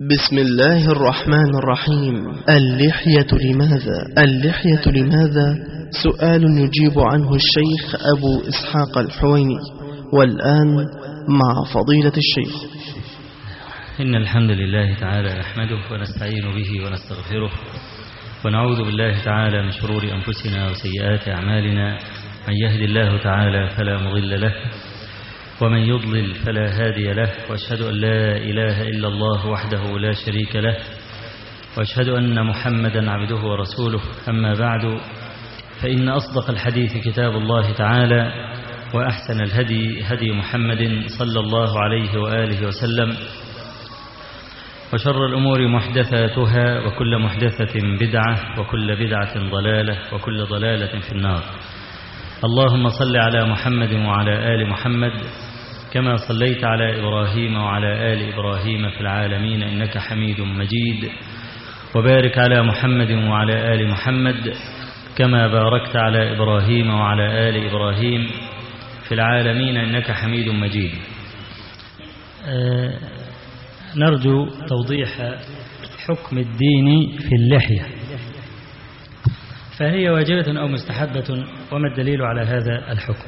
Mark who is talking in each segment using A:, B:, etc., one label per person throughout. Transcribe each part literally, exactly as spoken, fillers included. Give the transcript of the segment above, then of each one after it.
A: بسم الله الرحمن الرحيم. اللحية لماذا؟ اللحية لماذا؟ سؤال يجيب عنه الشيخ أبو إسحاق الحويني. والآن مع فضيلة الشيخ.
B: إن الحمد لله تعالى نحمده ونستعين به ونستغفره ونعوذ بالله تعالى من شرور أنفسنا وسيئات أعمالنا. من يهد الله تعالى فلا مضل له ومن يضلل فلا هادي له، وأشهد أن لا إله إلا الله وحده لا شريك له، وأشهد أن محمدا عبده ورسوله. أما بعد، فإن أصدق الحديث كتاب الله تعالى، وأحسن الهدي هدي محمد صلى الله عليه وآله وسلم، وشر الأمور محدثاتها، وكل محدثة بدعة، وكل بدعة ضلالة، وكل ضلالة في النار. اللهم صل على محمد وعلى آل محمد كما صليت على إبراهيم وعلى آل إبراهيم في العالمين إنك حميد مجيد، وبارك على محمد وعلى آل محمد كما باركت على إبراهيم وعلى آل إبراهيم في العالمين إنك حميد مجيد.
C: أه نرجو توضيح حكم الدين في اللحية، فهي واجبة أو مستحبة، وما الدليل على هذا الحكم؟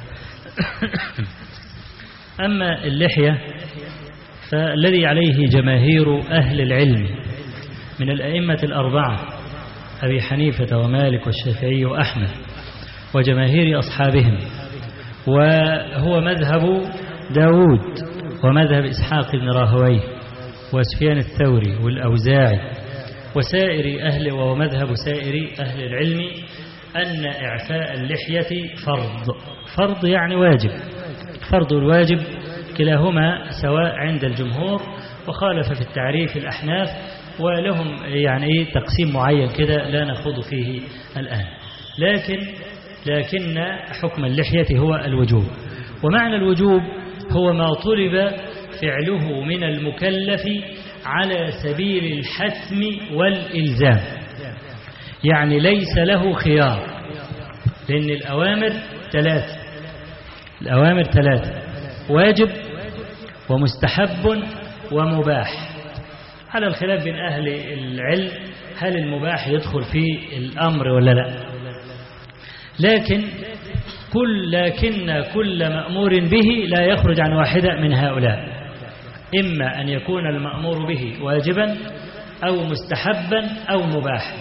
C: أما اللحية فالذي عليه جماهير أهل العلم من الأئمة الأربعة أبي حنيفة ومالك والشافعي وأحمد وجماهير أصحابهم، وهو مذهب داود ومذهب إسحاق بن راهويه وسفيان الثوري والأوزاعي وسائر أهل ومذهب سائر أهل العلم أن إعفاء اللحية فرض. فرض يعني واجب. فرض والواجب كلاهما سواء عند الجمهور، وخالف في التعريف الأحناف، ولهم يعني تقسيم معين كده لا نخوض فيه الآن. لكن لكن حكم اللحية هو الوجوب، ومعنى الوجوب هو ما طلب فعله من المكلف على سبيل الحتم والإلزام، يعني ليس له خيار، لأن الأوامر ثلاثة. الأوامر ثلاثة: واجب ومستحب ومباح، على الخلاف بين أهل العلم هل المباح يدخل في الأمر ولا لا. لكن كل لكن كل مأمور به لا يخرج عن واحدة من هؤلاء، إما أن يكون المأمور به واجبا أو مستحبا أو مباحا.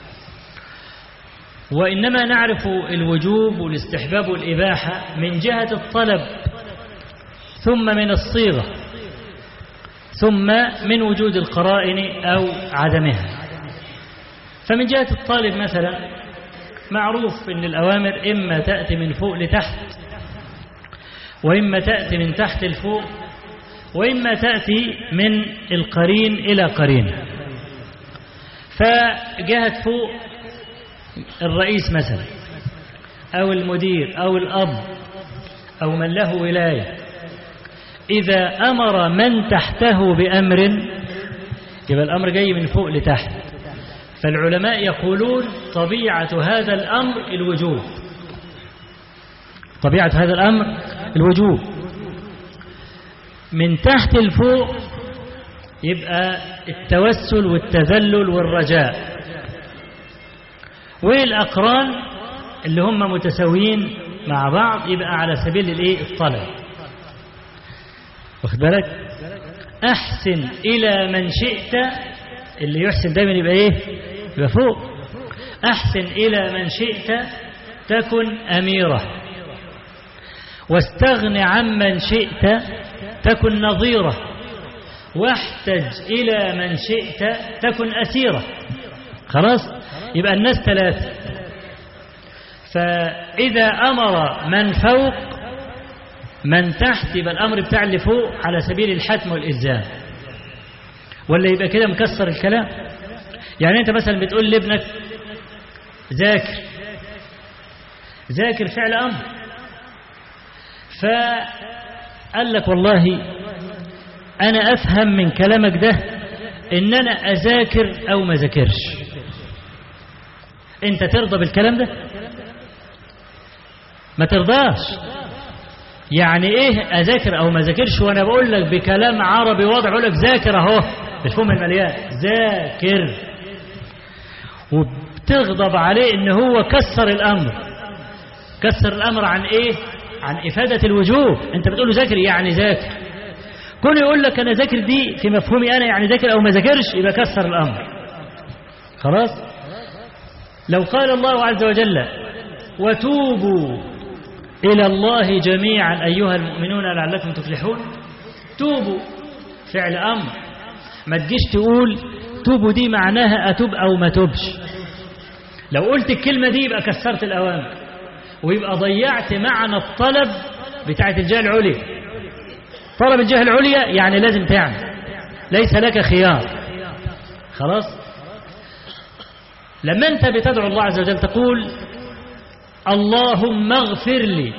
C: وإنما نعرف الوجوب والاستحباب والإباحة من جهة الطلب، ثم من الصيغة، ثم من وجود القرائن أو عدمها. فمن جهة الطالب مثلا معروف أن الأوامر إما تأتي من فوق لتحت، وإما تأتي من تحت لفوق، وإما تأتي من القرين إلى قرين. فجهة فوق الرئيس مثلا أو المدير أو الأب أو من له ولاية، إذا أمر من تحته بأمر يبقى الأمر جاي من فوق لتحت. فالعلماء يقولون طبيعة هذا الأمر الوجوب. طبيعة هذا الأمر الوجوب. من تحت الفوق يبقى التوسل والتذلل والرجاء، والأقران اللي هم متساويين مع بعض يبقى على سبيل الايه الطلب. واخد بالك؟ أحسن إلى من شئت، اللي يحسن دايما يبقى ايه؟ يبقى فوق. أحسن إلى من شئت تكن أميرة، واستغن عمن شئت تكن نظيرة، واحتج إلى من شئت تكن أسيرة. خلاص؟ يبقى الناس ثلاثة. فإذا أمر من فوق من تحت يبقى الأمر بتاع اللي فوق على سبيل الحتم والإلزام، ولا يبقى كده مكسر الكلام. يعني أنت مثلا بتقول لابنك ذاكر، ذاكر فعل أمر، فقال لك والله أنا أفهم من كلامك ده إن أنا أذاكر أو ما ذاكرش. أنت ترضى بالكلام ده؟ ما ترضاش. يعني إيه أذاكر أو ما ذاكرش وأنا بقول لك بكلام عربي واضح، أقول لك ذاكر أهو، الفم المليان، ذاكر، وبتغضب عليه إن هو كسر الأمر. كسر الأمر عن إيه؟ عن إفادة الوجوب. أنت بتقول له ذاكر يعني ذاكر، كون يقول لك أنا ذاكر دي في مفهومي أنا يعني ذاكر أو ما ذاكرش، يبقى كسر الأمر. خلاص. لو قال الله عز وجل وتوبوا إلى الله جميعا أيها المؤمنون لعلكم تفلحون، توبوا فعل أمر، ما تجيش تقول توبوا دي معناها أتوب أو ما توبش. لو قلت الكلمة دي يبقى كسرت الأوامر، ويبقى ضيعت معنى الطلب بتاعت الجهة العليا. طلب الجهة العليا يعني لازم تعمل، ليس لك خيار. خلاص. لما أنت بتدعو الله عز وجل تقول اللهم اغفر لي،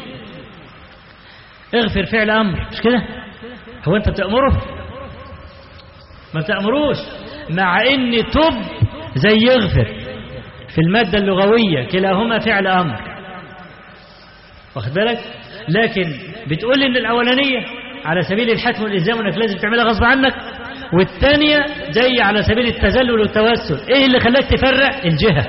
C: اغفر فعل أمر، مش كده؟ هو أنت بتأمره؟ ما بتأمروش، مع إن تب زي يغفر في المادة اللغوية كلاهما فعل أمر، واخد بالك؟ لكن بتقول إن الأولانية على سبيل الحتم والإلزام وإنك لازم تعملها غصب عنك، والثانية زي على سبيل التذلل والتوسل. إيه اللي خلاك تفرق؟ الجهة.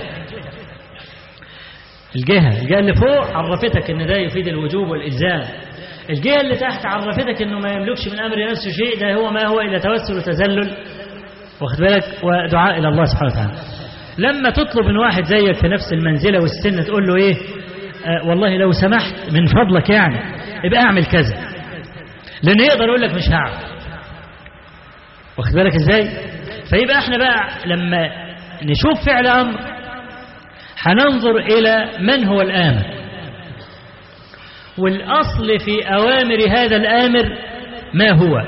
C: الجهة الجهة اللي فوق عرفتك إن ده يفيد الوجوب والإلزام، الجهة اللي تحت عرفتك إنه ما يملكش من أمر نفسه شيء، ده هو ما هو إلا توسل وتذلل، واخد بالك؟ ودعاء إلى الله سبحانه وتعالى. لما تطلب من واحد زيك في نفس المنزلة والسن تقول له إيه؟ آه والله لو سمحت من فضلك يعني ابقى أعمل كذا، لأنه يقدر يقول لك مش هعمل، واخد بالك إزاي؟ فيبقى احنا بقى لما نشوف فعل أمر هننظر إلى من هو الآمر، والأصل في أوامر هذا الآمر ما هو.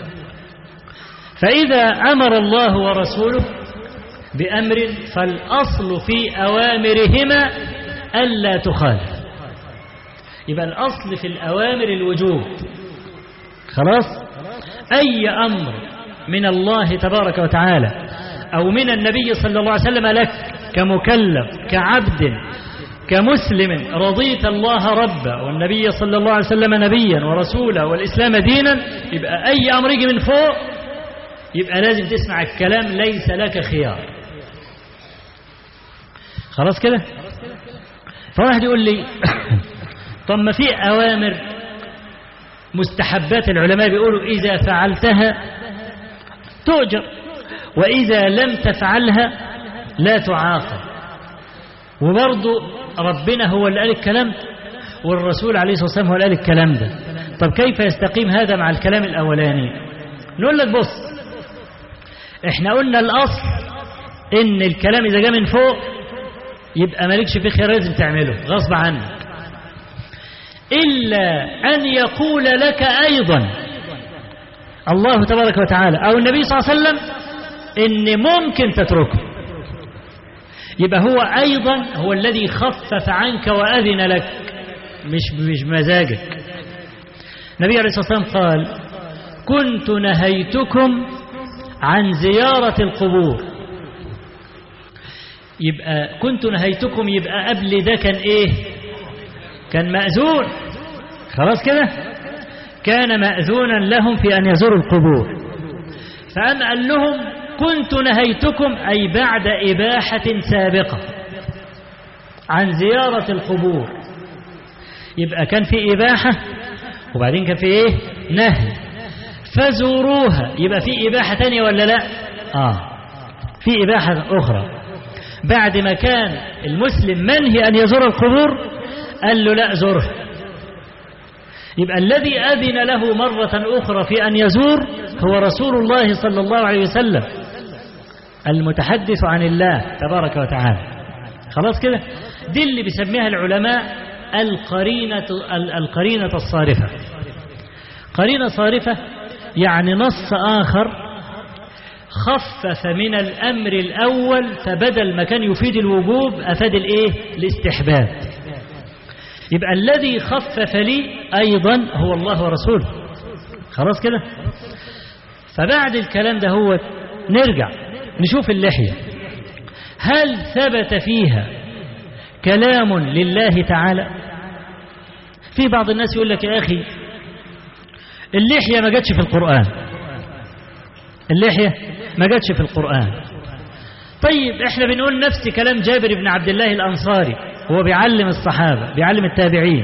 C: فإذا أمر الله ورسوله بأمر فالأصل في أوامرهما ألا تخالف، يبقى الأصل في الأوامر الوجوب. خلاص. أي أمر من الله تبارك وتعالى أو من النبي صلى الله عليه وسلم لك كمكلف كعبد كمسلم رضيت الله ربا والنبي صلى الله عليه وسلم نبيا ورسولا والإسلام دينا، يبقى أي أمر يجي من فوق يبقى لازم تسمع الكلام، ليس لك خيار. خلاص كده. فواحد يقول لي طب ما في أوامر مستحبات العلماء بيقولوا إذا فعلتها تؤجر وإذا لم تفعلها لا تعاقب، وبرضو ربنا هو اللي قال الكلام والرسول عليه الصلاة والسلام هو اللي قال الكلام ده. طب كيف يستقيم هذا مع الكلام الأولاني؟ نقول لك بص، احنا قلنا الأصل إن الكلام إذا جاء من فوق يبقى مالكش فيه خيار، لازم تعمله غصب عنك، إلا أن يقول لك أيضا الله تبارك وتعالى أو النبي صلى الله عليه وسلم إن ممكن تتركه، يبقى هو أيضا هو الذي خفف عنك وأذن لك، مش مش مزاجك. النبي عليه الصلاة والسلام قال كنت نهيتكم عن زيارة القبور، يبقى كنت نهيتكم يبقى قبل ده كان إيه؟ كان مأذون. خلاص كده، كان مأذونا لهم في أن يزوروا القبور، فأم قال لهم كنت نهيتكم أي بعد إباحة سابقة عن زيارة القبور، يبقى كان في إباحة وبعدين كان في إيه؟ نهي، فزوروها، يبقى في إباحة تانية ولا لا؟ آه في إباحة أخرى. بعد ما كان المسلم منهي أن يزور القبور قال له لا زورها، يبقى الذي أذن له مرة أخرى في أن يزور هو رسول الله صلى الله عليه وسلم المتحدث عن الله تبارك وتعالى. خلاص كده، دي اللي بيسميها العلماء القرينة القرينة الصارفة. قرينة صارفة يعني نص آخر خفف من الأمر الأول، فبدل ما كان يفيد الوجوب أفاد الإيه؟ الاستحباب. يبقى الذي خفف لي أيضا هو الله ورسوله. خلاص كده. فبعد الكلام ده هو نرجع نشوف اللحية، هل ثبت فيها كلام لله تعالى؟ في بعض الناس يقول لك يا أخي اللحية ما جاتش في القرآن، اللحية ما جاتش في القرآن. طيب احنا بنقول نفس كلام جابر بن عبد الله الأنصاري، هو بيعلم الصحابة بيعلم التابعين،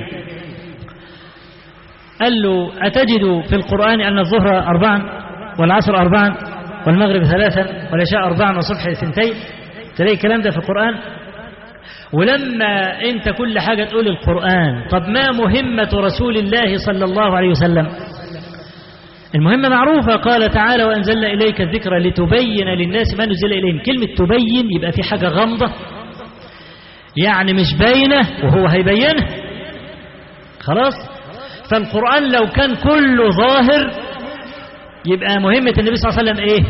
C: قال له أتجد في القرآن أن الظهر أربعا والعصر أربعا والمغرب ثلاثا والعشاء أربعا والصبح اثنتين؟ تلاقي الكلام ده في القرآن؟ ولما أنت كل حاجة تقول القرآن، طب ما مهمة رسول الله صلى الله عليه وسلم؟ المهمة معروفة، قال تعالى وأنزلنا إليك الذكر لتبين للناس ما نزل إليهم. كلمة تبين يبقى في حاجة غامضة، يعني مش باينة وهو هيبينها. خلاص؟ فالقرآن لو كان كله ظاهر يبقى مهمة النبي صلى الله عليه وسلم إيه؟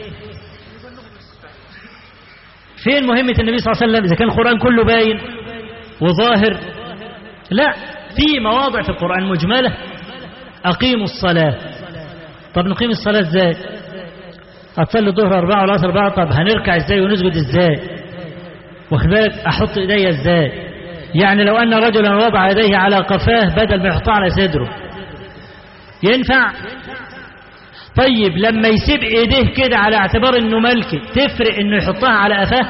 C: فين مهمة النبي صلى الله عليه وسلم إذا كان القرآن كله باين وظاهر؟ لا، في مواضع في القرآن مجملة. أقيموا الصلاة، طب نقيم الصلاة ازاي؟ هتصلي الظهر أربعة والعصر أربعة، طب هنركع ازاي ونسجد ازاي؟ واخد بالك أحط إيدي ازاي؟ يعني لو أن رجلا وضع يديه على قفاه بدل ما يحطها على صدره ينفع؟ طيب لما يسيب إيديه كده على اعتبار إنه ملكي، تفرق إنه يحطها على قفاه؟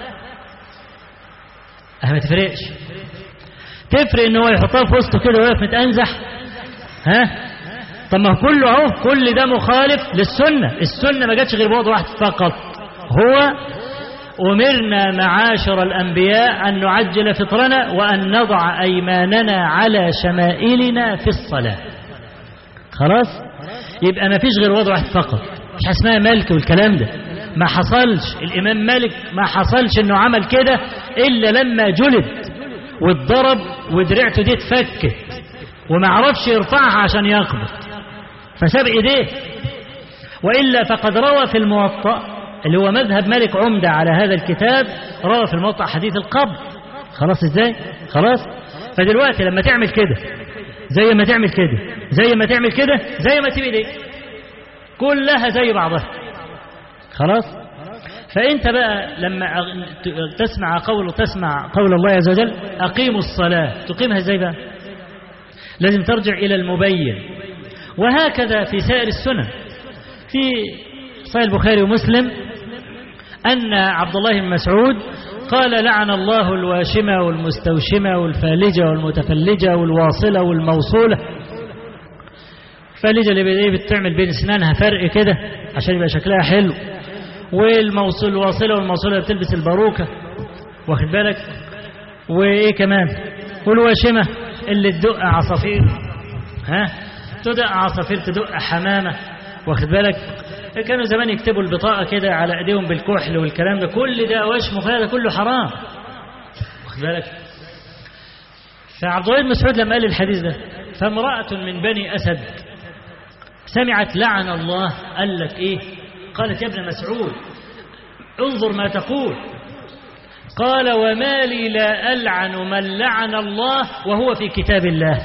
C: أه ما تفرقش. تفرق إنه هو يحطها في وسطه كده ويقف متأنزح؟ ها؟ طب ما كله اهو، كل ده مخالف للسنة. السنة ما جاتش غير بوضع واحد فقط، هو أمرنا معاشر الأنبياء أن نعجل فطرنا وأن نضع أيماننا على شمائلنا في الصلاة. خلاص؟ يبقى ما فيش غير وضع واحد فقط، مش اسمها ملك والكلام ده ما حصلش. الإمام مالك ما حصلش إنه عمل كده إلا لما جلد واتضرب ودرعته دي اتفكت وما عرفش يرفعها عشان يقبض فساب ايديه. وإلا فقد روى في الموطأ اللي هو مذهب مالك عمدة على هذا الكتاب، روى في الموطأ حديث القبض. خلاص ازاي؟ خلاص. فدلوقتي لما تعمل كده زي ما تعمل كده زي ما تعمل كده زي ما تسيب ايديك، كلها زي بعضها. خلاص. فانت بقى لما تسمع قول تسمع قول الله عز وجل اقيموا الصلاة، تقيمها ازاي بقى؟ لازم ترجع إلى المبين. وهكذا في سائر السنن. في صحيح البخاري ومسلم أن عبد الله بن مسعود قال لعن الله الواشمة والمستوشمة والفالجة والمتفلجة والواصلة والموصولة. الفالجة اللي بتعمل بين اسنانها فرق كده عشان يبقى شكلها حلو، والموصول الواصلة والموصولة بتلبس الباروكة، واخد بالك؟ وإيه كمان؟ والواشمة اللي تدق عصافير، ها تدق عصافير تدق حمامة، واخد بالك؟ كانوا زمان يكتبوا البطاقة كده على ايديهم بالكحل والكلام ده، كل ده وشم وهذا كله حرام، واخد بالك؟ فعبد الله بن مسعود لما قال الحديث ده، فامرأة من بني أسد سمعت لعن الله، قال لك ايه؟ قالت يا ابن مسعود انظر ما تقول. قال وما لي لا ألعن من لعن الله وهو في كتاب الله.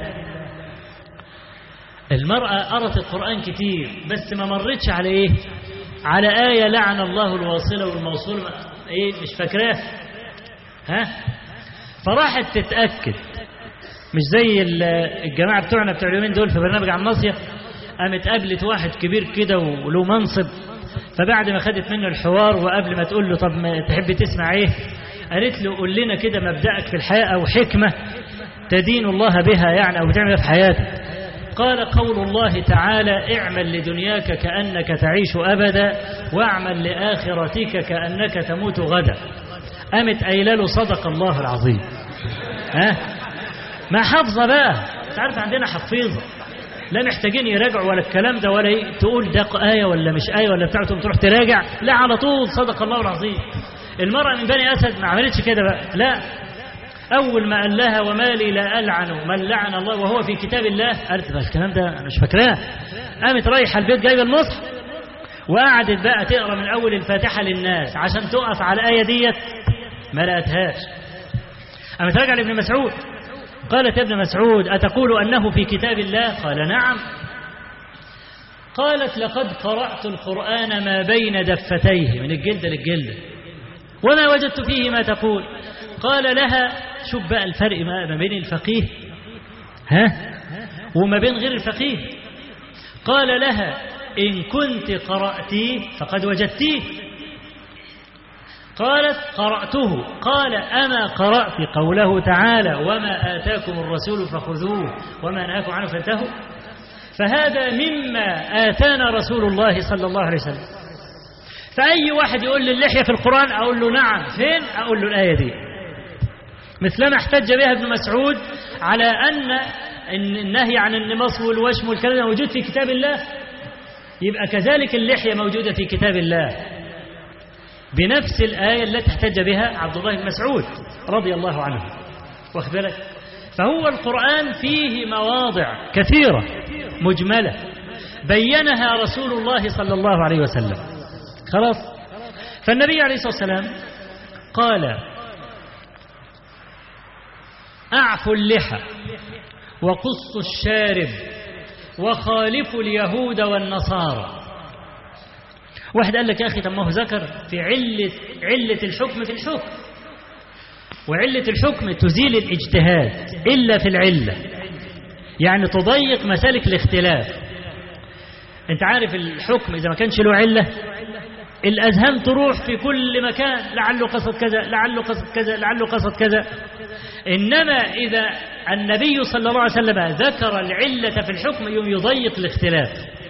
C: المرأة قرأت القرآن كتير بس ما مرتش على ايه؟ على آية لعن الله الواصلة والموصول، ايه مش فاكراه؟ ها؟ فراحت تتأكد، مش زي الجماعة بتوعنا بتوع اليومين دول في برنامج عن ناصية، قامت قابلت واحد كبير كده وله منصب، فبعد ما خدت منه الحوار وقبل ما تقول له طب ما تحب تسمع ايه، قالت له قول لنا كده مبدأك في الحياة أو حكمة تدين الله بها يعني أو بتعملها في حياتك. قال قول الله تعالى اعمل لدنياك كأنك تعيش أبدا واعمل لآخرتك كأنك تموت غدا. قامت قايله له صدق الله العظيم. ها؟ ما حافظة بقى، انت عارف عندنا حفيظة لا محتاجين يراجعوا ولا الكلام ده ولا تقول ده آية ولا مش آية ولا بتاعتهم تروح تراجع، لا على طول صدق الله العظيم. المرأة من بني أسد ما عملتش كده بقى، لا، أول ما قال لها وما لي لا ألعن من لعن الله وهو في كتاب الله، قالت بقى الكلام ده أنا مش فاكراه. قامت رايحة البيت جايبة المصحف وقعدت بقى تقرأ من أول الفاتحة للناس عشان تقف على الآية ديت، ما لقتهاش. قامت راجعة لابن مسعود قالت يا ابن مسعود أتقول أنه في كتاب الله؟ قال نعم. قالت لقد قرأت القرآن ما بين دفتيه، من الجلد للجلد، وما وجدت فيه ما تقول. قال لها شوف بقى الفرق ما بين الفقيه ها وما بين غير الفقيه. قال لها إن كنت قرأتيه فقد وجدتيه. قالت قرأته. قال أما قرأت قوله تعالى وما آتاكم الرسول فخذوه وما نهاكم عنه فانتهوا؟ فهذا مما آتانا رسول الله صلى الله عليه وسلم. فأي واحد يقول لي اللحية في القرآن أقول له نعم، فين؟ أقول له الآية دي، مثلما احتج بها ابن مسعود على أن النهي عن النمص والوشم والكلام موجود في كتاب الله، يبقى كذلك اللحية موجودة في كتاب الله بنفس الآية التي احتج بها عبد الله بن مسعود رضي الله عنه. واخد بالك؟ فهو القرآن فيه مواضع كثيرة مجملة بينها رسول الله صلى الله عليه وسلم. خلاص. فالنبي عليه الصلاة والسلام قال أعفوا اللحى وقصوا الشارب وخالفوا اليهود والنصارى. واحد قال لك يا أخي طب ما هو ذكر في علة علة الحكم في الحكم، وعلة الحكم تزيل الاجتهاد إلا في العلة، يعني تضيق مسالك الاختلاف. أنت عارف الحكم إذا ما كانش له علة الأذهان تروح في كل مكان، لعله قصد كذا لعله قصد كذا لعله قصد كذا. إنما إذا النبي صلى الله عليه وسلم ذكر العلة في الحكم يضيق الاختلاف.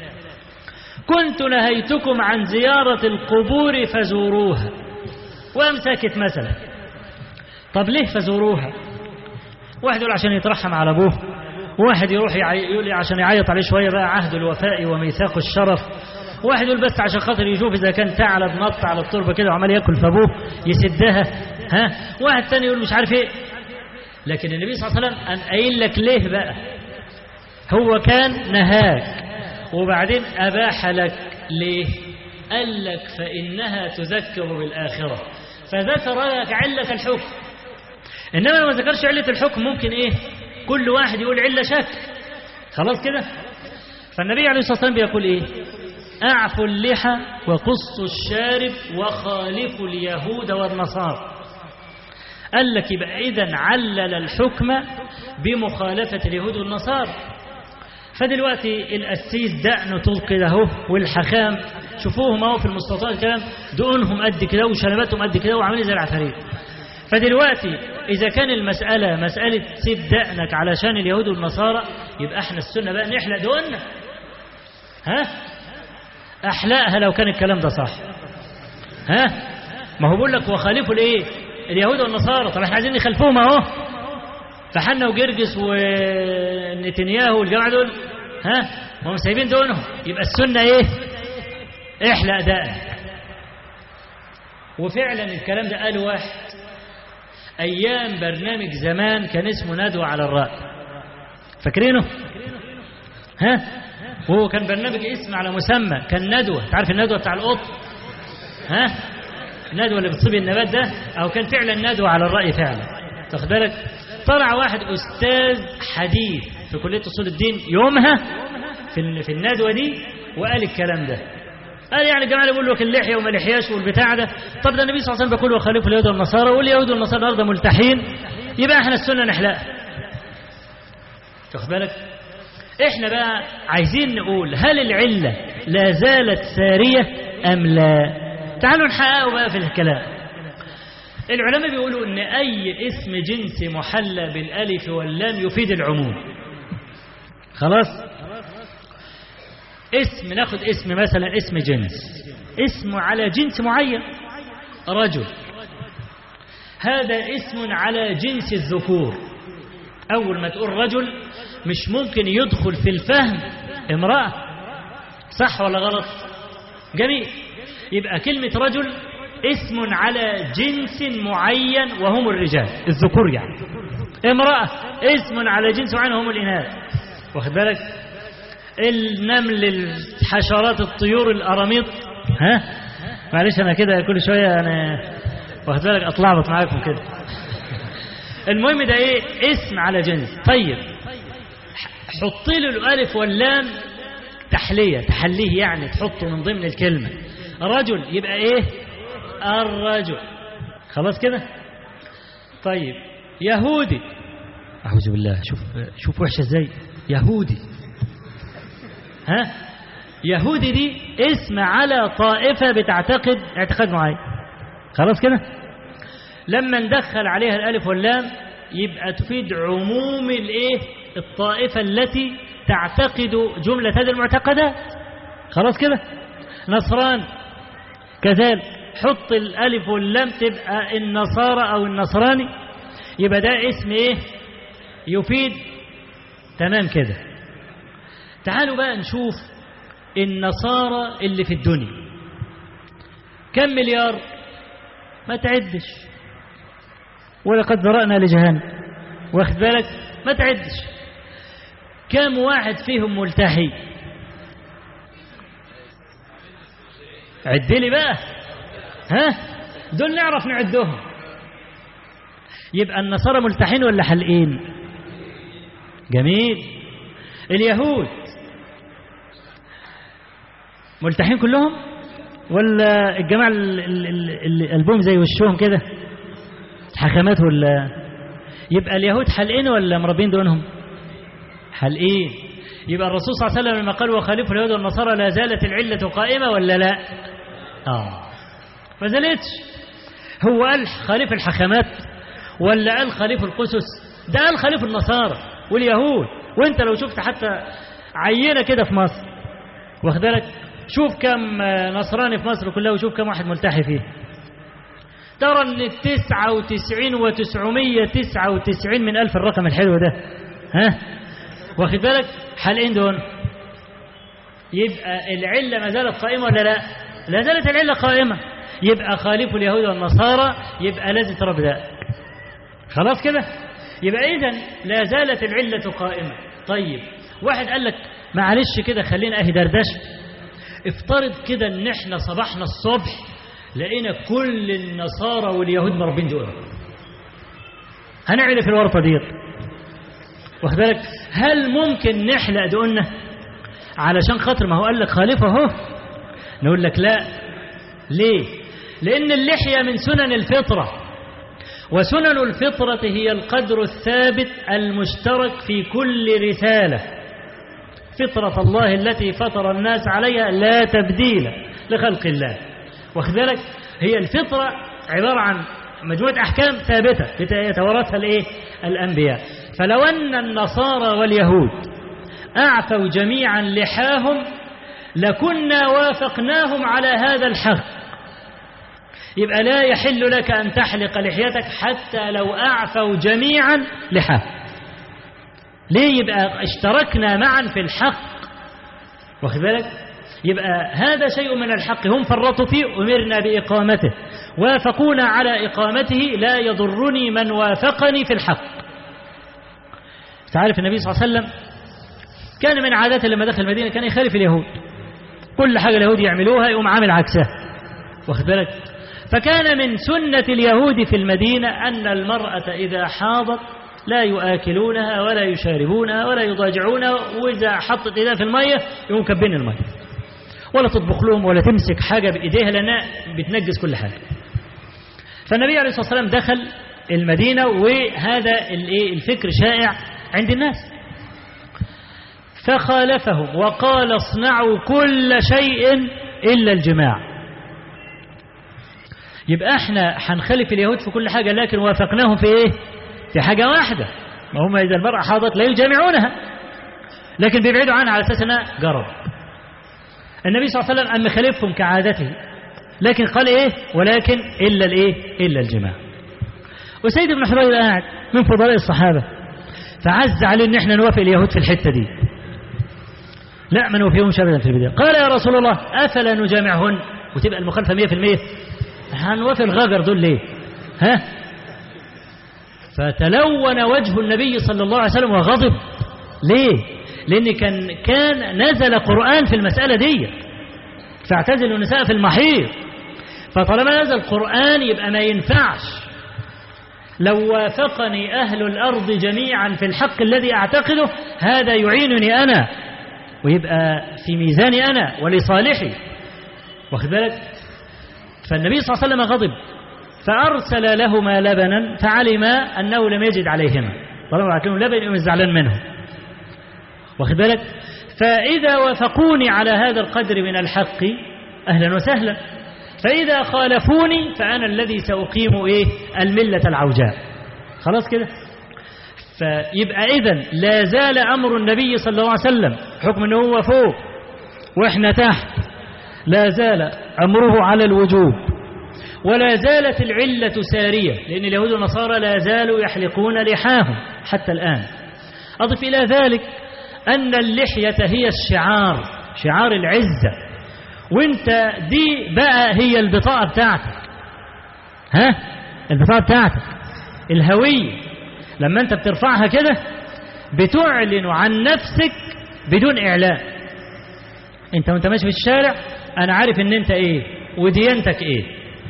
C: كنت نهيتكم عن زيارة القبور فزوروها، وأمسكت مثلا. طب ليه فزوروها؟ واحد يقول عشان يترحم على أبوه، واحد يروح يقول عشان يعيط عليه شوية بقى عهد الوفاء وميثاق الشرف، واحد يقول بس عشان خاطر يشوف إذا كان ثعلب نط على التربة كده وعمال يأكل في أبوه يسدها. ها، واحد تاني يقول مش عارف إيه. لكن النبي صلى الله عليه وسلم أن قايل لك ليه بقى؟ هو كان نهاك وبعدين أباح لك ليه؟ قال لك فإنها تذكر بالآخرة، فذكر لك علة الحكم. إنما لو ما ذكرش علة الحكم ممكن إيه؟ كل واحد يقول علة شك. خلاص كده؟ فالنبي عليه الصلاة والسلام بيقول إيه؟ أعفوا اللحى وقصوا الشارب وخالفوا اليهود والنصارى. قال لك يبقى إذن علل الحكم بمخالفة اليهود والنصارى. فدلوقتي القسيس دقنه طول كده اهو، والحخام شوفوهم اهو في المستوطنات الكلام دقنهم قد كده وشنباتهم قد كده وعاملين زي العفاريت. فدلوقتي إذا كان المسألة مسألة سيب دقنك علشان اليهود والنصارى، يبقى احنا السنة بقى نحلق دقننا. ها؟ أحلقها لو كان الكلام ده صح. ها؟ ما هو بقول لك وخالفوا الايه؟ اليهود والنصارى. طب احنا عايزين نخالفوهم اهو. فحنا وجرجس ونتنياهو والجماعة دول ها هم سايبين دونهم، يبقى السنة ايه؟ احلق دقنك. وفعلا الكلام ده قاله واحد ايام برنامج زمان كان اسمه ندوة على الرأي، فاكرينه؟ ها؟ وهو كان برنامج اسم على مسمى، كان ندوة. تعرف الندوة بتاع القط؟ ها؟ الندوة اللي بتصيب النبات ده، او كان فعلا ندوة على الرأي فعلا. تاخد بالك؟ طلع واحد أستاذ حديث في كلية أصول الدين يومها في في الندوة دي وقال الكلام ده. قال يعني الجماعة اللي بيقولوا لك اللحية وما لحياش والبتاع ده، طب ده النبي صلى الله عليه وسلم بيقول وخالفوا اليهود والنصارى، واليهود والنصارى النهارده ملتحين، يبقى احنا السنة نحلقها. تاخد بالك؟ احنا بقى عايزين نقول هل العلة لا زالت سارية أم لا؟ تعالوا نحققوا بقى في الكلام. العلماء بيقولوا ان اي اسم جنسي محلى بالالف واللام يفيد العموم. خلاص؟ اسم، ناخد اسم مثلا اسم جنس، اسم على جنس معين، رجل، هذا اسم على جنس الذكور. اول ما تقول رجل مش ممكن يدخل في الفهم امرأة، صح ولا غلط؟ جميل. يبقى كلمة رجل اسم على جنس معين وهم الرجال الذكور، يعني امرأة اسم على جنس معين وهم الإناث. واخد بالك؟ النمل، الحشرات، الطيور، الأراميط. ها؟ معلش أنا كده كل شوية أنا واخد بالك أطلعبط معاكم كده. المهم ده إيه؟ اسم على جنس. طيب حط له الألف واللام تحلية، تحليه يعني تحطه من ضمن الكلمة. رجل يبقى إيه؟ الرجل. خلاص كده؟ طيب يهودي، أعوذ بالله، شوف شوف وحشة ازاي، يهودي. ها؟ يهودي دي اسم على طائفة بتعتقد اعتقاد معين. خلاص كده؟ لما ندخل عليها الألف واللام يبقى تفيد عموم الايه الطائفة التي تعتقد جملة هذه المعتقدات. خلاص كده؟ نصران كذلك، حط الألف واللام تبقى النصارى أو النصراني، يبقى ده اسم ايه يفيد. تمام كده. تعالوا بقى نشوف النصارى اللي في الدنيا كم مليار؟ ما تعدش. ولقد ذرأنا لجهنم، واخد بالك؟ ما تعدش. كم واحد فيهم ملتحي؟ عد لي بقى، ها دول نعرف نعدهم. يبقى النصارى ملتحين ولا حلقين؟ جميل. اليهود ملتحين كلهم ولا الجماعة اللي قلبهم زي وشهم كده حكمات؟ ولا يبقى اليهود حلقين ولا مربين دونهم؟ حلقين. يبقى الرسول صلى الله عليه وسلم لما قال وخالفوا اليهود والنصارى لا زالت العلة قائمة ولا لا؟ اه ما زالتش. هو قال خالف الحكمات ولا قال خالف القسس؟ ده قال خالف النصارى واليهود. وانت لو شفت حتى عينة كده في مصر، واخد بالك، شوف كم نصراني في مصر كلها وشوف كم واحد ملتحي فيه، ترى ان تسعة وتسعين وتسعمية تسعة وتسعين من ألف الرقم الحلو ده، ها واخد بالك، حلقين دون. يبقى العلة ما زالت قائمة ولا لا؟ لا زالت العلة قائمة. يبقى خالفوا اليهود والنصارى، يبقى لازم ترى بذلك. خلاص كده؟ يبقى إذن لا زالت العلة قائمة. طيب واحد قال لك معلش كده خلينا اهي دردش، افترض كده ان احنا صباحنا الصبح لقينا كل النصارى واليهود مربين دول، هنعمل في الورطة دي؟ واخد بالك؟ هل ممكن نحلق دقنا علشان خاطر ما هو قال لك خالفه اهو؟ نقول لك لا. ليه؟ لأن اللحية من سنن الفطرة، وسنن الفطرة هي القدر الثابت المشترك في كل رسالة. فطرة الله التي فطر الناس عليها لا تبديل لخلق الله. واخد بالك؟ هي الفطرة عبارة عن مجموعة أحكام ثابتة يتوارثها الإيه؟ الأنبياء. فلو أن النصارى واليهود أعفوا جميعا لحاهم لكنا وافقناهم على هذا الحق. يبقى لا يحل لك أن تحلق لحيتك حتى لو أعفوا جميعا لحاهم. ليه؟ يبقى اشتركنا معا في الحق. واخد بالك؟ يبقى هذا شيء من الحق هم فرطوا فيه، أمرنا بإقامته، وافقونا على إقامته، لا يضرني من وافقني في الحق. تعرف النبي صلى الله عليه وسلم كان من عادته لما دخل المدينة كان يخالف اليهود، كل حاجة اليهود يعملوها يقوم عامل عكسها. واخد بالك؟ فكان من سنة اليهود في المدينة أن المرأة إذا حاضت لا يؤكلونها ولا يشاربونها ولا يضاجعونها، وإذا حطت إيديها في المية يقوم كبين المية، ولا تطبخ لهم ولا تمسك حاجة بإيديها لأنها بتنجس كل حاجة. فالنبي عليه الصلاة والسلام دخل المدينة وهذا الفكر شائع عند الناس، فخالفهم وقال اصنعوا كل شيء إلا الجماع. يبقى احنا هنخالف اليهود في كل حاجة، لكن وافقناهم في ايه؟ في حاجة واحدة، ما هم إذا المرأة حاضت لا يجامعونها، لكن بيبعدوا عنها على أساس انها جرب. النبي صلى الله عليه وسلم أم خالفهم كعادته، لكن قال ايه؟ ولكن إلا الايه؟ إلا الجماع. وسيد بن حضير قاعد من فضلاء الصحابة، فعز عليه ان احنا نوافق اليهود في الحتة دي. لا ما نوافقهمش ابدا في البداية. قال يا رسول الله أفلا نجامعهن؟ وتبقى المخالفة مية في المية. هنوافق الغجر دول ليه؟ ها؟ فتلون وجه النبي صلى الله عليه وسلم وغضب. ليه؟ لأن كان كان نزل قرآن في المسألة دي، فاعتزلوا النساء في المحيض. فطالما نزل قرآن يبقى ما ينفعش. لو وافقني أهل الأرض جميعا في الحق الذي أعتقده هذا يعينني أنا ويبقى في ميزاني أنا ولصالحي. واخد بالك؟ فالنبي صلى الله عليه وسلم غضب، فأرسل لهما لبنا، فعلم أنه لم يجد عليهما، طالما بعت لهم لبن يقوم الزعلان منهم. واخد بالك؟ فإذا وافقوني على هذا القدر من الحق أهلا وسهلا، فإذا خالفوني فأنا الذي سأقيم إيه الملة العوجاء. خلاص كده. فيبقى إذن لا زال أمر النبي صلى الله عليه وسلم حكم أنه هو فوق وإحنا تحت، لا زال أمره على الوجوب، ولا زالت العلة سارية، لأن اليهود والنصارى لا زالوا يحلقون لحاهم حتى الآن. أضف إلى ذلك أن اللحية هي الشعار، شعار العزة، وانت دي بقى هي البطاقة بتاعتك، ها البطاقة بتاعتك الهوية. لما انت بترفعها كده بتعلن عن نفسك بدون إعلان. انت وانت ماشي في الشارع انا عارف ان انت ايه وديانتك ايه.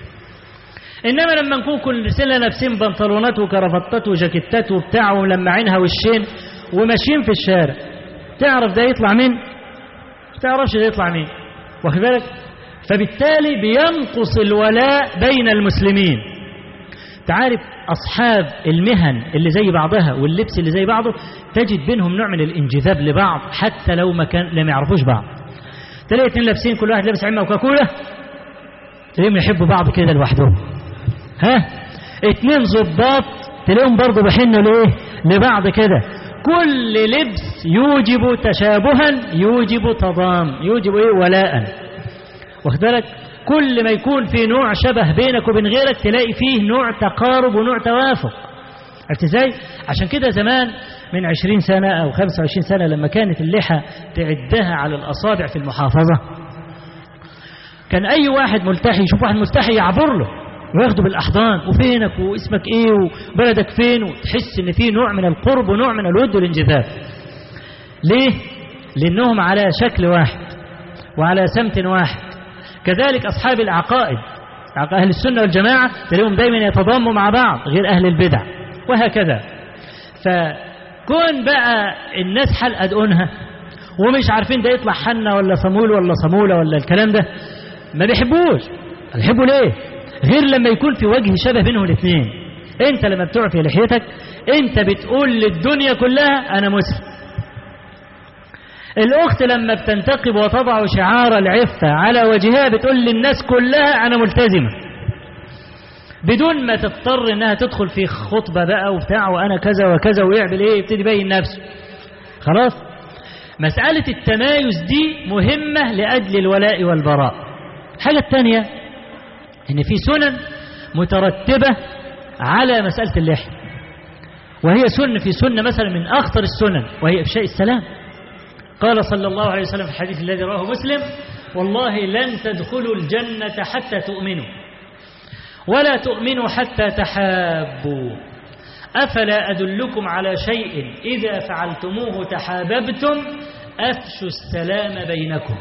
C: انما لما نكون كل سنة لابسين بنطلونات وكرافتات وجاكيتات وبتاع وملمعينها وشين وماشيين في الشارع، تعرف ده يطلع مين؟ ما تعرفش ده يطلع مين، واخد بالك؟ فبالتالي بينقص الولاء بين المسلمين. تعرف أصحاب المهن اللي زي بعضها واللبس اللي زي بعضه تجد بينهم نوع من الانجذاب لبعض حتى لو ما كان لم يعرفوش بعض. تلاقي اتنين لابسين كل واحد لابس عمة وكاكولا تلاقيهم يحبوا بعض كده لوحدهم. ها اتنين ضباط تلاقيهم برضه بيحنوا ليه لبعض كده. كل لبس يوجب تشابها يوجب تضام يوجب ايه ولاء، واخد بالك؟ كل ما يكون في نوع شبه بينك وبين غيرك تلاقي فيه نوع تقارب ونوع توافق. عرفت ازاي؟ عشان كده زمان من عشرين سنة أو خمسة وعشرين سنة لما كانت اللحى تعدها على الأصابع في المحافظة، كان أي واحد ملتحي يشوف واحد ملتحي يعبر له وياخده بالأحضان، وفينك واسمك إيه وبلدك فين، وتحس إن فيه نوع من القرب ونوع من الود والانجذاب. ليه؟ لأنهم على شكل واحد وعلى سمت واحد. كذلك أصحاب العقائد، أهل السنة والجماعة تلاقيهم دايما يتضاموا مع بعض غير أهل البدع، وهكذا. فكون بقى الناس حلقة دقونها ومش عارفين ده يطلع حنة ولا صمول ولا صمولة ولا الكلام ده، ما بيحبوش. بيحبوا ليه؟ غير لما يكون في وجه شبه بينهم الاثنين. انت لما بتعفي لحيتك انت بتقول للدنيا كلها انا مسلم. الأخت لما بتنتقب وتضع شعار العفة على وجهها بتقول للناس كلها أنا ملتزمة، بدون ما تضطر إنها تدخل في خطبة بقى وبتاع وأنا كذا وكذا ويعمل إيه يبتدي يبين نفسه. خلاص. مسألة التمايز دي مهمة لأجل الولاء والبراء. الحاجة الثانية إن في سنن مترتبة على مسألة اللحية، وهي سنة في سنة مثلا من أخطر السنن وهي إفشاء السلام. قال صلى الله عليه وسلم في الحديث الذي رواه مسلم: والله لن تدخلوا الجنة حتى تؤمنوا ولا تؤمنوا حتى تحابوا، أفلا أدلكم على شيء إذا فعلتموه تحاببتم، أفشوا السلام بينكم.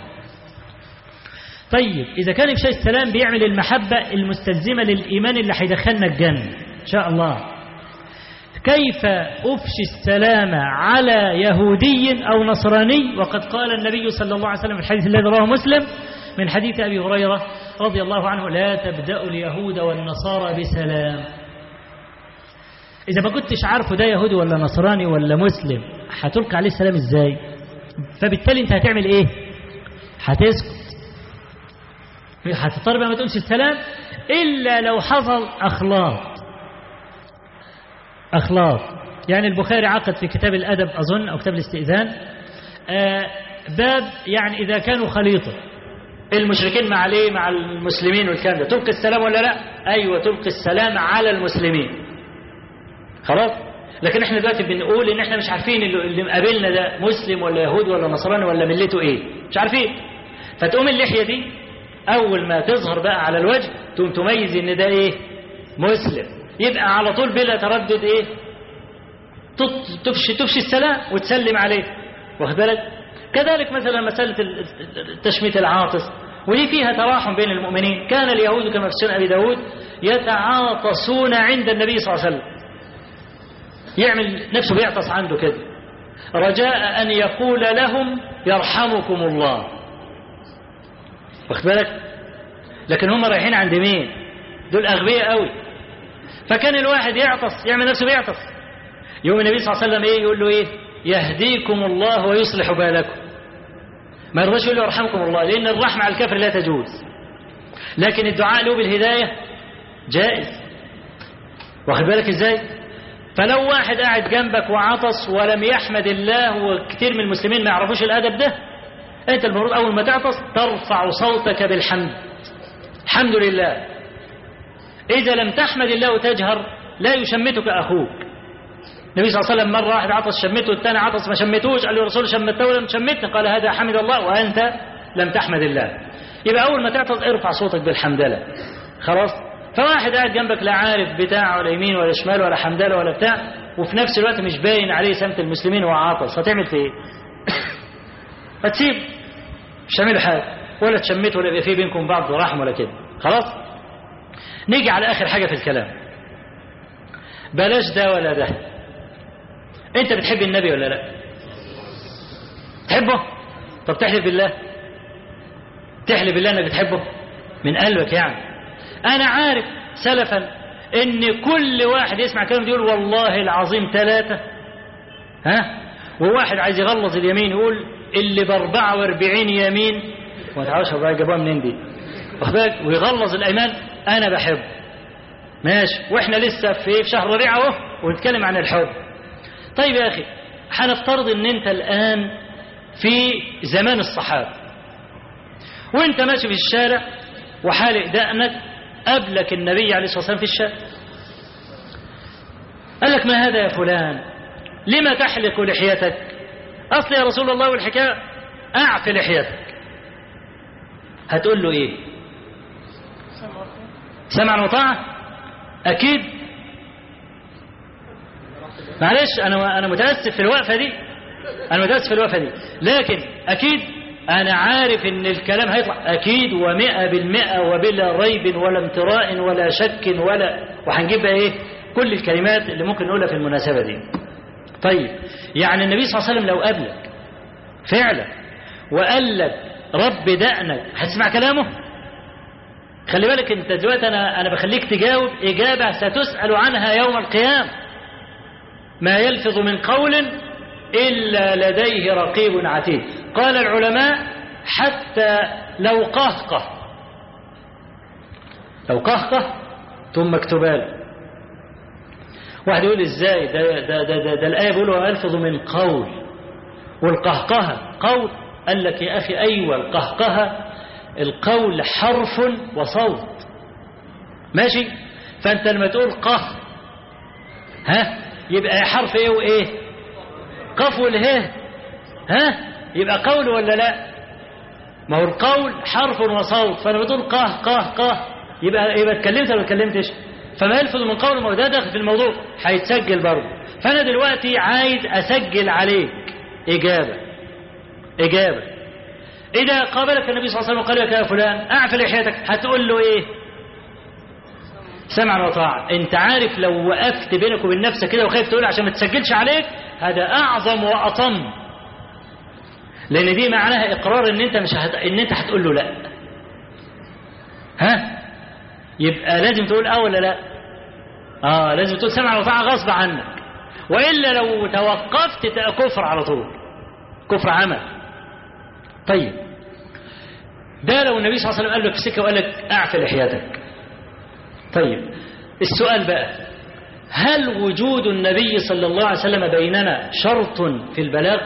C: طيب إذا كان إفشاء السلام بيعمل المحبة المستلزمة للإيمان اللي هيدخلنا الجنة إن شاء الله، كيف أفشي السلام على يهودي أو نصراني؟ وقد قال النبي صلى الله عليه وسلم في الحديث الذي رواه مسلم من حديث أبي هريرة رضي الله عنه: لا تبدأوا اليهود والنصارى بسلام. إذا ما كنتش عارفه ده يهودي ولا نصراني ولا مسلم هتلقى عليه السلام إزاي؟ فبالتالي أنت هتعمل إيه؟ هتسكت، هتضطر ما تقولش السلام إلا لو حصل أخلاط. أخلاط يعني البخاري عقد في كتاب الأدب أظن أو كتاب الاستئذان آه باب يعني إذا كانوا خليطة المشركين مع ليه مع المسلمين والكلام ده، تلقي السلام ولا لا؟ أيوة تلقي السلام على المسلمين. خلاص. لكن احنا دلوقتي بنقول ان احنا مش عارفين اللي مقابلنا ده مسلم ولا يهودي ولا نصراني ولا ملته ايه، مش عارفين. فتقوم اللحية دي اول ما تظهر بقى على الوجه تقوم تميز ان ده ايه مسلم، يبقى على طول بلا تردد ايه تفشي تفشي السلام وتسلم عليه، واخد بالك؟ كذلك مثلا مسألة تشميت العاطس ودي فيها تراحم بين المؤمنين. كان اليهود كما في سنن أبي داود يتعاطسون عند النبي صلى الله عليه وسلم، يعمل نفسه بيعطس عنده كده رجاء أن يقول لهم يرحمكم الله، واخد بالك؟ لكن هم رايحين عند مين؟ دول أغبياء قوي. فكان الواحد يعطس يعمل نفسه بيعطس، يوم النبي صلى الله عليه وسلم ايه يقول له ايه؟ يهديكم الله ويصلح بالكم. ما يرضاش يقول له يرحمكم الله، لأن الرحمة على الكافر لا تجوز، لكن الدعاء له بالهداية جائز. واخد بالك ازاي؟ فلو واحد قاعد جنبك وعطس ولم يحمد الله، وكثير من المسلمين ما يعرفوش الأدب ده، أنت المفروض أول ما تعطس ترفع صوتك بالحمد، الحمد لله. إذا لم تحمد الله وتجهر لا يشمتك أخوك. النبي صلى الله عليه وسلم مرة واحد عطس شمته، الثاني عطس ما شمتوش، قال له الرسول شمته ولم تشمتني، قال هذا حمد الله وأنت لم تحمد الله. يبقى أول ما تعطس ارفع صوتك بالحمدلة، خلاص. فواحد قاعد جنبك لا عارف بتاع ولا يمين ولا شمال ولا حمدلة ولا بتاع، وفي نفس الوقت مش باين عليه سمت المسلمين وهو عاطس، هتعمل في ايه؟ هتسيب، مش تعمل حاجة، ولا تشمت ولا يبقى في بينكم بعض رحم ولا كده، خلاص. نيجي على آخر حاجة في الكلام، بلاش ده ولا ده. انت بتحب النبي ولا لا؟ تحبه؟ طب تحلف بالله، تحلف بالله انك بتحبه من قلبك يعني. انا عارف سلفا ان كل واحد يسمع كلام يقول والله العظيم ثلاثة، ها، وواحد عايز يغلظ اليمين يقول اللي باربعة واربعين يمين، وما تعرفش بقى جابوها منين دي، واخد بالك، ويغلظ الايمان انا بحبه. ماشي، واحنا لسه في في شهر ربيع اهو ونتكلم عن الحب. طيب يا اخي، هنفترض ان انت الان في زمان الصحابه، وانت ماشي في الشارع وحالق دقنك، قابلك النبي عليه الصلاه والسلام في الشارع، قال لك ما هذا يا فلان، لما تحلق لحيتك؟ اصل يا رسول الله والحكايه اعف لحيتك. هتقول له ايه؟ سمعا وطاعه؟ اكيد. معلش انا انا متاسف في الوقفه دي، انا متاسف في الوقفه دي، لكن اكيد انا عارف ان الكلام هيطلع اكيد ومئة بالمئة وبلا ريب ولا امتراء ولا شك ولا، وهنجيب بقى ايه كل الكلمات اللي ممكن نقولها في المناسبه دي. طيب يعني النبي صلى الله عليه وسلم لو قابلك فعلا وقال لك رب دقنك، هتسمع كلامه؟ خلي بالك انت دلوقتي انا انا بخليك تجاوب اجابه ستسال عنها يوم القيامه. ما يلفظ من قول الا لديه رقيب عتيد. قال العلماء حتى لو قهقه، لو قهقه ثم اكتبال. واحد يقول ازاي ده ده ده ده, ده الايه بيقول ويلفظ من قول، والقهقه قول. قال لك يا اخي ايوه القهقه القول حرف وصوت، ماشي. فانت لما تقول قه، ها، يبقى حرف ايه وايه؟ قف والهاء، ها، يبقى قول ولا لا؟ ما هو القول حرف وصوت، فانا بتقول قه قه قه يبقى يبقى اتكلمت ولا ما اتكلمتش؟ فما يلفظ من قول، ما هو ده داخل في الموضوع، هيتسجل برضه. فانا دلوقتي عايز اسجل عليك اجابه اجابه إذا قابلك النبي صلى الله عليه وسلم وقال لك يا فلان أعف لحيتك، هتقول له إيه؟ سمعا وطاعة. أنت عارف لو وقفت بينك وبين نفسك كده وخايف تقول عشان ما تسجلش عليك، هذا أعظم وأطم، لأن دي معناها إقرار إن أنت مش هت... إن أنت هتقول له لا. ها؟ يبقى لازم تقول أه ولا لا؟ آه لازم تقول سمعا وطاعة غصب عنك، وإلا لو توقفت تبقى كفر على طول، كفر عمل. طيب ده لو النبي صلى الله عليه وسلم قال لك في السكه وقال لك اعف لحيتك. طيب السؤال بقى، هل وجود النبي صلى الله عليه وسلم بيننا شرط في البلاغ؟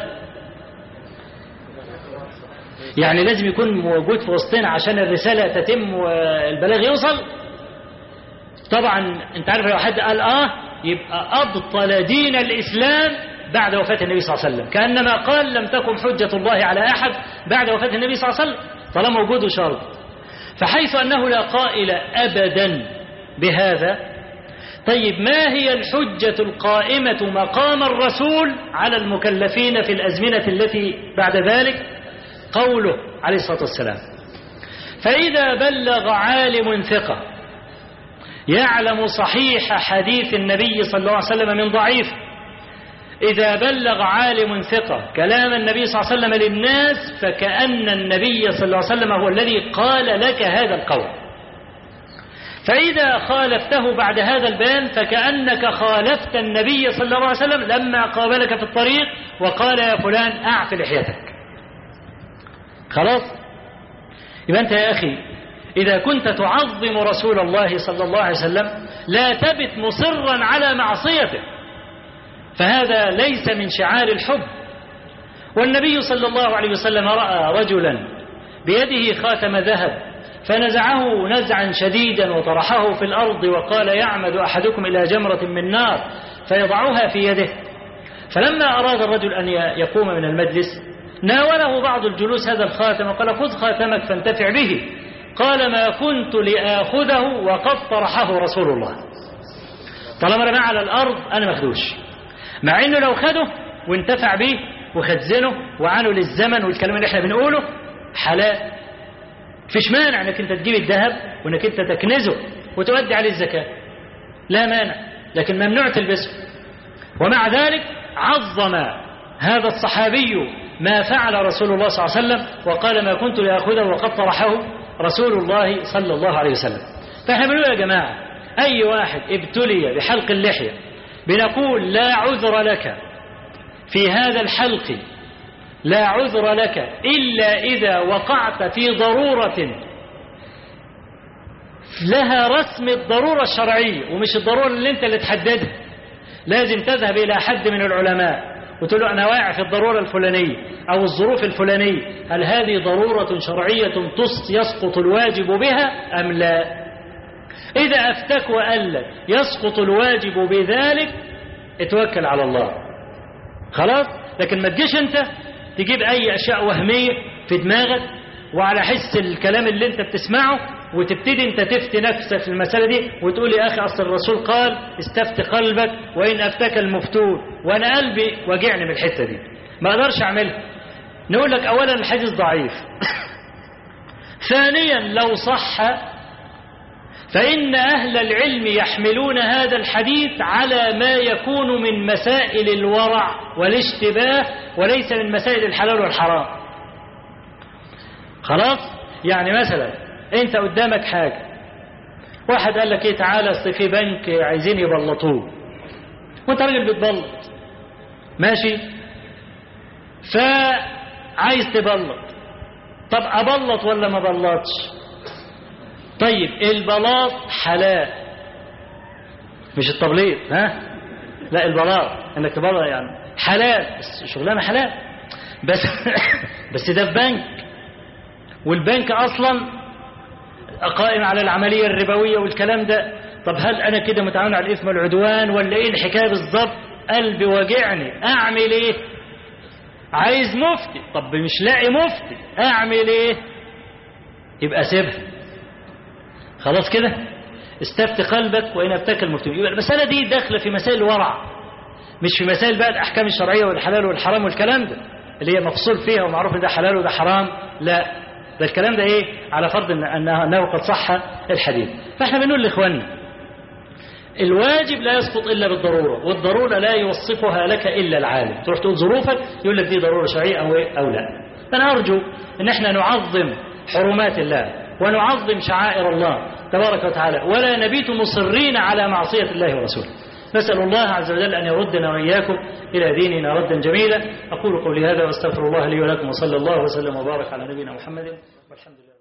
C: يعني لازم يكون موجود في وسطنا عشان الرساله تتم والبلاغ يوصل؟ طبعا انت عارف لو حد قال اه يبقى ابطل دين الاسلام بعد وفاة النبي صلى الله عليه وسلم، كأنما قال لم تكن حجة الله على أحد بعد وفاة النبي صلى الله عليه وسلم طالما وجوده شرط. فحيث أنه لا قائل أبدا بهذا، طيب ما هي الحجة القائمة مقام الرسول على المكلفين في الأزمنة التي بعد ذلك؟ قوله عليه الصلاة والسلام فإذا بلغ عالم ثقة يعلم صحيح حديث النبي صلى الله عليه وسلم من ضعيف، إذا بلغ عالم ثقة كلام النبي صلى الله عليه وسلم للناس فكأن النبي صلى الله عليه وسلم هو الذي قال لك هذا القول، فإذا خالفته بعد هذا البيان فكأنك خالفت النبي صلى الله عليه وسلم لما قابلك في الطريق وقال يا فلان أعف لحيتك. خلاص. يبقى أنت يا أخي إذا كنت تعظم رسول الله صلى الله عليه وسلم لا تبت مصرا على معصيته، فهذا ليس من شعار الحب. والنبي صلى الله عليه وسلم رأى رجلا بيده خاتم ذهب فنزعه نزعا شديدا وطرحه في الأرض وقال يعمد أحدكم إلى جمرة من نار فيضعها في يده. فلما أراد الرجل أن يقوم من المجلس ناوله بعض الجلوس هذا الخاتم وقال خذ خاتمك فانتفع به. قال ما كنت لآخذه وقد طرحه رسول الله، طالما رمى على الأرض أنا مخدوش، مع أنه لو خده وانتفع به وخزنه وعنه للزمن والكلام اللي احنا بنقوله حلال، فيش مانع انك انت تجيب الذهب وانك انت تكنزه وتؤدي عليه الزكاة، لا مانع، لكن ممنوع تلبسه. ومع ذلك عظم هذا الصحابي ما فعل رسول الله صلى الله عليه وسلم وقال ما كنت لأخذه وقد طرحه رسول الله صلى الله عليه وسلم. فاحنا بنقول يا جماعة أي واحد ابتلي بحلق اللحية بنقول لا عذر لك في هذا الحلق، لا عذر لك إلا إذا وقعت في ضرورة لها رسم الضرورة الشرعية ومش الضرورة اللي انت اللي تحددها. لازم تذهب إلى حد من العلماء وتقول له أنا واقع في الضرورة الفلانية أو الظروف الفلانية، هل هذه ضرورة شرعية يسقط الواجب بها أم لا؟ إذا أفتك وقال لك يسقط الواجب بذلك اتوكل على الله خلاص. لكن ما تجيش انت تجيب أي أشياء وهمية في دماغك وعلى حس الكلام اللي انت بتسمعه وتبتدي انت تفتي نفسك في المسألة دي وتقول يا أخي أصل الرسول قال استفت قلبك وإن أفتك المفتون، وأنا قلبي وجعني من الحتة دي ما أقدرش أعملها. نقول لك أولا الحديث ضعيف، ثانيا لو صح فإن أهل العلم يحملون هذا الحديث على ما يكون من مسائل الورع والاشتباه وليس من مسائل الحلال والحرام. خلاص. يعني مثلا انت قدامك حاجة، واحد قال لك ايه تعالى اصل في بنك عايزين يبلطوه وانت راجل بتبلط ماشي، فعايز تبلط، طب ابلط ولا ما بلطش؟ طيب البلاط حلال مش التبليط، ها لا البلاط انك تبلط يعني حلال، بس شغلانه حلال بس بس ده في بنك، والبنك اصلا قائم على العمليه الربويه والكلام ده. طب هل انا كده متعاون على الاثم والعدوان ولا ايه الحكايه بالظبط؟ قلبي واجعني اعمل ايه؟ عايز مفتي، طب مش لاقي مفتي اعمل ايه؟ يبقى سيبها خلاص كده. استفت قلبك وإن أبتك المفتون. يبقى المسألة دي داخلة في مسائل الورع مش في مسائل بقى الأحكام الشرعية والحلال والحرام والكلام ده اللي هي مفصول فيها ومعروف ان ده حلال وده حرام. لا، ده الكلام ده ايه على فرض أنه, أنه قد صح الحديث. فاحنا بنقول لإخواننا الواجب لا يسقط إلا بالضرورة، والضرورة لا يوصفها لك إلا العالم. تروح تقول ظروفك يقول لك دي ضرورة شرعية أو, إيه أو لا. فأنا أرجو أن احنا نعظم حرمات الله ونعظم شعائر الله تبارك وتعالى، ولا نبيت مصرين على معصية الله ورسوله. نسأل الله عز وجل أن يردنا وإياكم إلى ديننا ردا جميلا. أقول قولي هذا واستغفر الله لي ولكم، وصلى الله وسلم وبارك على نبينا محمد والحمد لله.